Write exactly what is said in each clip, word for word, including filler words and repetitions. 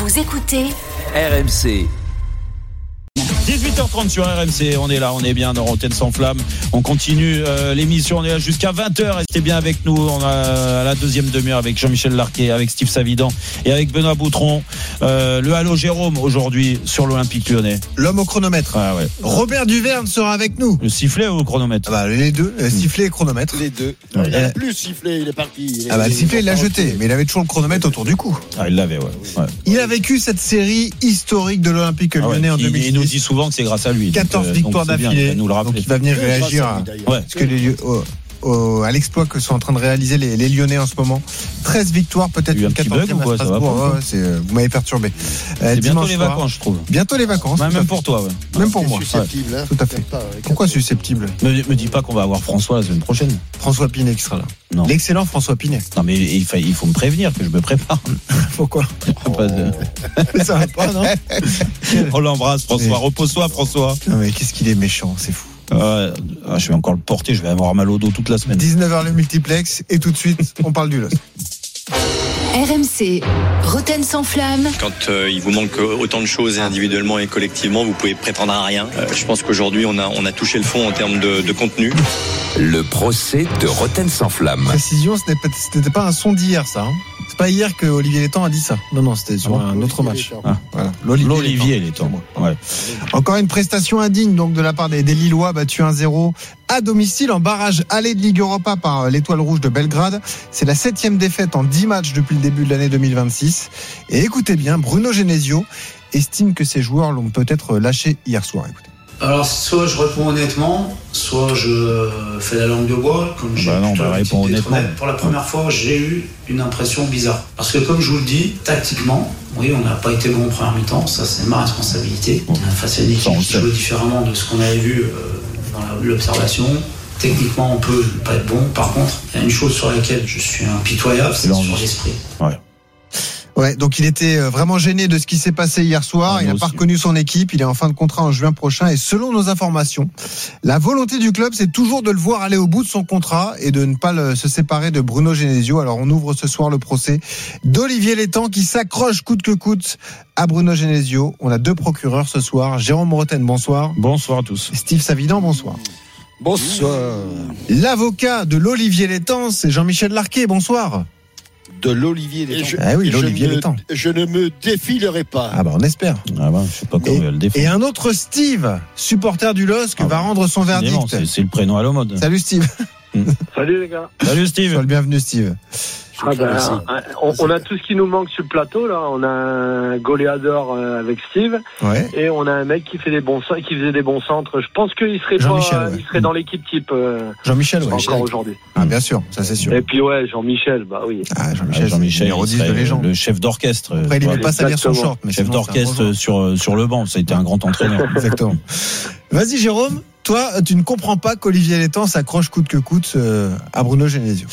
Vous écoutez R M C. dix-huit heures trente sur R M C, on est là, on est bien dans Rotten sans flamme. On continue euh, l'émission, on est là jusqu'à vingt heures. Restez bien avec nous. On a la deuxième demi-heure avec Jean-Michel Larquet, avec Steve Savidan et avec Benoît Boutron. Euh, le Halo Jérôme aujourd'hui sur l'Olympique Lyonnais. L'homme au chronomètre. Ah ouais. Robert Duverne sera avec nous. Le sifflet ou le chronomètre? Ah bah, les deux, euh, sifflet et chronomètre. Les deux. Ouais. Il a plus sifflé, il est parti. Il Ah bah, est, le sifflet, il l'a jeté, jeté. mais il avait toujours le chronomètre autour du cou. Ah, il l'avait, ouais. ouais. Il a vécu cette série historique de l'Olympique Ah ouais. Lyonnais en il, deux mille dix. il nous dit souvent que c'est grâce à lui. quatorze donc, euh, victoires donc c'est bien, d'affilée. il va nous le rappeler. Donc il va venir Que réagir grâce à à, lui, d'ailleurs. Ouais. parce que les, au, au, à l'exploit que sont en train de réaliser les, les Lyonnais en ce moment. treize victoires, peut-être Il y a eu une un petit quatorzième bug ou à quoi, ça va Strasbourg. pas Ouais, c'est, euh, vous m'avez perturbé. Euh, C'est bientôt dimanche les soir. vacances, je trouve. Bientôt les vacances. Ouais, tout à même fait. pour toi, ouais. Même pour T'es moi. susceptible, hein. Tout à fait. T'aimes pas, ouais, Pourquoi susceptible? Me, me dis pas qu'on va avoir François la semaine prochaine. François Pinet qui sera là. Non. L'excellent François Pinet. Non, mais il faut, il faut me prévenir que je me prépare. Pourquoi? Pas de- Ça va pas, non? On l'embrasse, François. Mais- Repose-toi, François. Non mais qu'est-ce qu'il est méchant, c'est fou. Euh, ah, je vais encore le porter, je vais avoir mal au dos toute la semaine. dix-neuf heures le multiplex et tout de suite on parle du L O S. R M C, Rotten sans flamme. Quand euh, il vous manque autant de choses et individuellement et collectivement, vous pouvez prétendre à rien. Euh, je pense qu'aujourd'hui, on a, on a touché le fond en termes de, de contenu. Le procès de Rotten sans flamme. Précision, ce n'est pas, ce n'était pas un son d'hier ça. Hein. C'est pas hier que Olivier Létang a dit ça. Non non, c'était sur Ah bon un autre match. Létang. Ah. Voilà. L'Olivier, Létang. les temps. Ouais. Encore une prestation indigne donc de la part des, des Lillois battus un zéro à domicile en barrage aller de Ligue Europa par l'Étoile Rouge de Belgrade. C'est la septième défaite en dix matchs depuis le début de l'année deux mille vingt-six. Et écoutez bien, Bruno Genesio estime que ses joueurs l'ont peut-être lâché hier soir. Écoutez. Alors, soit je réponds honnêtement, soit je fais la langue de bois. Comme j'ai Bah non, plutôt bah l'habitude réponds d'être honnêtement. honnête. Pour la première fois, j'ai eu une impression bizarre. Parce que, comme je vous le dis, tactiquement, oui, on n'a pas été bon en première mi-temps. Ça, c'est ma responsabilité. Bon. Face à une Ça, on équipe le qui sait. joue différemment de ce qu'on avait vu euh, dans la- l'observation. Techniquement, on peut pas être bon. Par contre, il y a une chose sur laquelle je suis impitoyable, c'est l'envie. sur l'esprit. Ouais, donc il était vraiment gêné de ce qui s'est passé hier soir. Ah, il n'a nous pas aussi. reconnu son équipe. Il est en fin de contrat en juin prochain. Et selon nos informations, la volonté du club, c'est toujours de le voir aller au bout de son contrat et de ne pas le- se séparer de Bruno Genesio. Alors on ouvre ce soir le procès d'Olivier Létang qui s'accroche coûte que coûte à Bruno Genesio. On a deux procureurs ce soir. Jérôme Rotten, bonsoir. Bonsoir à tous. Steve Savidan, bonsoir. Bonsoir. L'avocat de l'Olivier Létang, c'est Jean-Michel Larquet, bonsoir. De l'Olivier Et Létang. je- Ah oui, Et je l'Olivier ne- Létang. Je ne me défilerai pas. Ah bah on espère. Ah bah, je sais pas comment Et- on va le défendre. Et un autre Steve, supporter du L O S, qui Ah va bah, rendre son Évidemment, verdict. C'est c'est le prénom à la mode. Salut Steve. Salut les gars. Salut Sois Steve. le bienvenu Steve. Ah ben, on, on a tout ce qui nous manque sur le plateau là. On a un goléador euh, avec Steve Ouais. et on a un mec qui fait des bons cen- qui faisait des bons centres. Je pense qu'il serait Jean-Michel, pas, ouais. il serait dans l'équipe type euh, Jean-Michel, ouais. encore aujourd'hui. Ah bien sûr, ça c'est sûr. Et puis ouais, Jean-Michel, bah oui. Ah Ah, Jean-Michel, Jean-Michel, numéro il dix de serait légende. le chef d'orchestre. Après il Tu aimait vois, pas salir son Exactement. short, mais chef sinon, c'est un d'orchestre bon joueur. sur, sur le banc. Ça a été un grand entraîneur. Exactement. Vas-y Jérôme, toi tu ne comprends pas qu'Olivier Létang s'accroche coûte que coûte euh, à Bruno Genesio.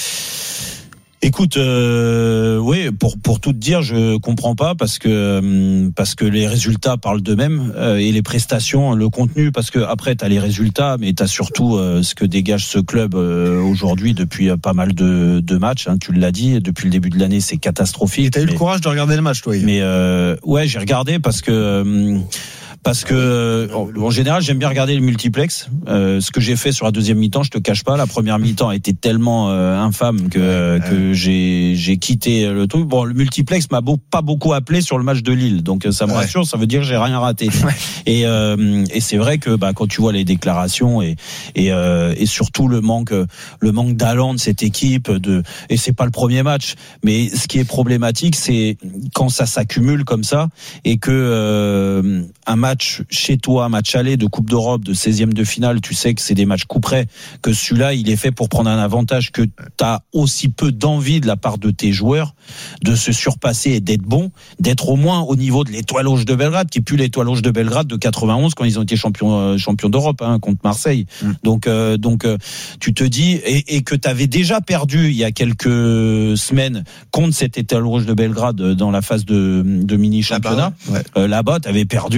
Écoute, euh, oui, pour pour tout te dire, je comprends pas parce que euh, parce que les résultats parlent d'eux-mêmes euh, et les prestations, le contenu, parce que après t'as les résultats, mais t'as surtout euh, ce que dégage ce club euh, aujourd'hui depuis euh, pas mal de de matchs. Hein, tu l'as dit, depuis le début de l'année, c'est catastrophique. Et t'as eu mais, le courage de regarder le match toi hier. mais euh, ouais, j'ai regardé parce que. Euh, Parce que en, en général j'aime bien regarder le multiplex. Euh, ce que j'ai fait sur la deuxième mi-temps, je te cache pas, la première mi-temps a été tellement euh, infâme que euh, que j'ai j'ai quitté le truc. Bon, le multiplex m'a beau, pas beaucoup appelé sur le match de Lille, donc ça me Ouais. rassure, ça veut dire que j'ai rien raté. Ouais. Et euh, et c'est vrai que bah quand tu vois les déclarations et et euh, et surtout le manque le manque d'allant de cette équipe de et c'est pas le premier match, mais ce qui est problématique c'est quand ça s'accumule comme ça et que euh, un match chez toi, un match aller de Coupe d'Europe, de seizième de finale, tu sais que c'est des matchs coup près, que celui-là, il est fait pour prendre un avantage, que tu as aussi peu d'envie de la part de tes joueurs de se surpasser et d'être bon, d'être au moins au niveau de l'Étoile Rouge de Belgrade, qui est plus l'Étoile Rouge de Belgrade de quatre-vingt-onze quand ils ont été champions euh, champions d'Europe hein, contre Marseille. Mm. Donc euh, donc euh, tu te dis et, et que tu avais déjà perdu il y a quelques semaines contre cette Étoile Rouge de Belgrade dans la phase de, de mini championnat. Là-bas, ouais. Euh, là-bas, tu avais perdu en faisant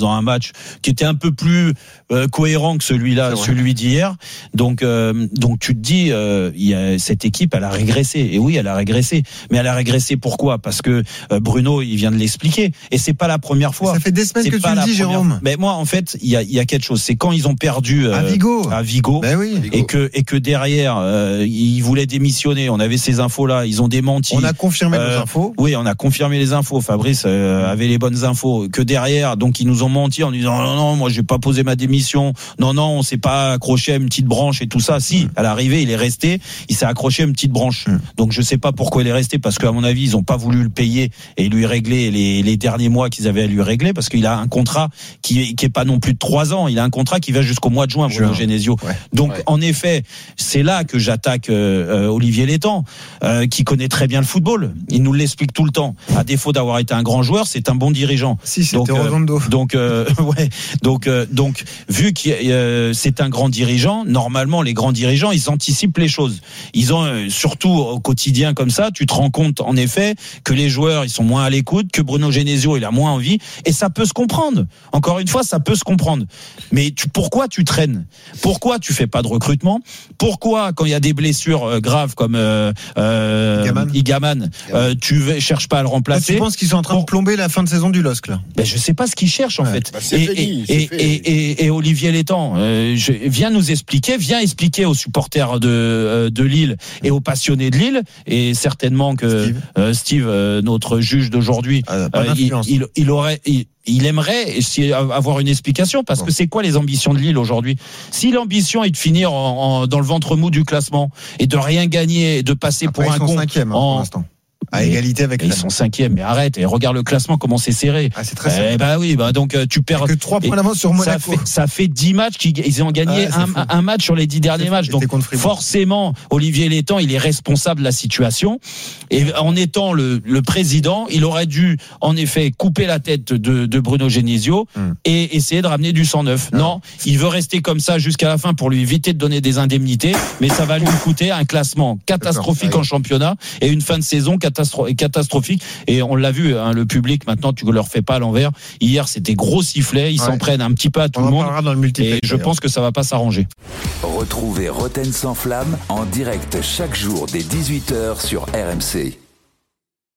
faisant un match qui était un peu plus euh, cohérent que celui-là, celui d'hier. Donc, euh, donc tu te dis, euh, il y a, cette équipe, elle a régressé. Et oui, elle a régressé. Mais elle a régressé pourquoi ? Parce que euh, Bruno, il vient de l'expliquer. Et c'est pas la première fois. Ça fait des semaines c'est que tu le dis, Jérôme. Fois. Mais moi, en fait, il y a, il y a quelque chose. C'est quand ils ont perdu euh, à Vigo, à Vigo, ben oui. et que et que derrière, euh, ils voulaient démissionner. On avait ces infos-là. Ils ont démenti. On a confirmé euh, nos infos. Oui, on a confirmé les infos. Fabrice euh, avait les bonnes infos. Que derrière, donc ils nous ont menti en disant non, non, moi, j'ai pas posé ma démission. Non, non, on s'est pas accroché à une petite branche et tout ça. Si, mmh. à l'arrivée, il est resté. Il s'est accroché à une petite branche. Mmh. Donc je sais pas pourquoi il est resté, parce qu'à mon avis, ils ont pas voulu le payer et lui régler les, les derniers mois qu'ils avaient à lui régler, parce qu'il a un contrat qui, qui est pas non plus de trois ans. Il a un contrat qui va jusqu'au mois de juin, Bruno Genesio. Ouais. Donc ouais. en effet, c'est là que j'attaque euh, Olivier Létang, euh, qui connaît très bien le football. Il nous l'explique tout le temps. À défaut d'avoir été un grand joueur, c'est un bon dirigeant. Si, c'était donc, Rodondo. Euh, donc, euh, ouais. Donc, euh, donc, vu que euh, c'est un grand dirigeant, normalement, les grands dirigeants, ils anticipent les choses. Ils ont, euh, surtout au quotidien comme ça, tu te rends compte, en effet, que les joueurs, ils sont moins à l'écoute, que Bruno Genesio, il a moins envie, et ça peut se comprendre. Encore une fois, ça peut se comprendre. Mais tu, pourquoi tu traînes ? Pourquoi tu fais pas de recrutement ? Pourquoi, quand il y a des blessures euh, graves comme euh, euh, Igaman, Igaman euh, tu ne cherches pas à le remplacer ? Tu penses qu'ils sont en train de plomber la fin de saison du L O S C là ? Ben je sais pas ce qu'ils cherchent en ouais. fait. Bah, c'est et, fini, et, c'est et, fait. et, et, et Olivier Létang, euh, je, viens nous expliquer, viens expliquer aux supporters de euh, de Lille et aux passionnés de Lille, et certainement que Steve, euh, Steve euh, notre juge d'aujourd'hui, ah, euh, il, il, il aurait il, il aimerait avoir une explication, parce bon. que c'est quoi les ambitions de Lille aujourd'hui ? Si l'ambition est de finir en, en, dans le ventre mou du classement et de rien gagner, et de passer Après, pour un con cinquième, hein, en pour l'instant. À égalité avec ils sont cinquième, mais arrête, et regarde le classement comment c'est serré. Ah, c'est très serré. Eh bah oui, bah donc tu perds que trois points d'avance sur Monaco. Ça fait, ça fait dix matchs qu'ils ont gagné ah, un, un match sur les dix derniers matchs. Donc forcément, Olivier Létang, il est responsable de la situation. Et en étant le, le président, il aurait dû en effet couper la tête de, de Bruno Genesio hum. et essayer de ramener du sang neuf. Non. non, il veut rester comme ça jusqu'à la fin pour lui éviter de donner des indemnités, mais ça va lui coûter un classement catastrophique en championnat et une fin de saison catastro- catastrophique. Et on l'a vu, hein, le public, maintenant, tu ne leur fais pas à l'envers. Hier, c'était gros sifflet. Ils ouais. s'en prennent un petit peu à tout on le monde. Dans le et je pense que ça ne va pas s'arranger. Retrouvez Roten sans flamme en direct chaque jour dès dix-huit heures sur R M C.